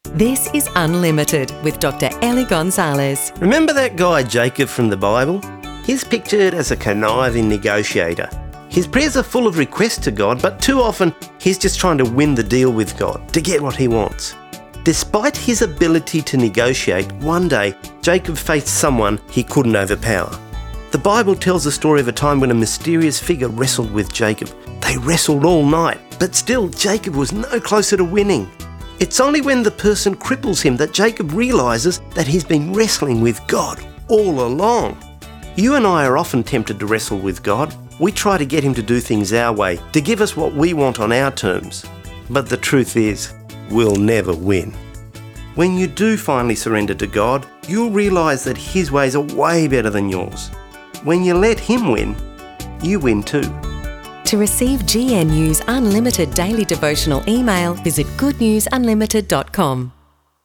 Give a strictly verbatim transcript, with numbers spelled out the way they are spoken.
This is Unlimited with Doctor Ellie Gonzalez. Remember that guy Jacob from the Bible? He's pictured as a conniving negotiator. His prayers are full of requests to God, but too often he's just trying to win the deal with God, to get what he wants. Despite his ability to negotiate, one day Jacob faced someone he couldn't overpower. The Bible tells the story of a time when a mysterious figure wrestled with Jacob. They wrestled all night, but still Jacob was no closer to winning. It's only when the person cripples him that Jacob realises that he's been wrestling with God all along. You and I are often tempted to wrestle with God. We try to get him to do things our way, to give us what we want on our terms. But the truth is, we'll never win. When you do finally surrender to God, you'll realise that his ways are way better than yours. When you let him win, you win too. To receive G N U's Unlimited daily devotional email, visit good news unlimited dot com.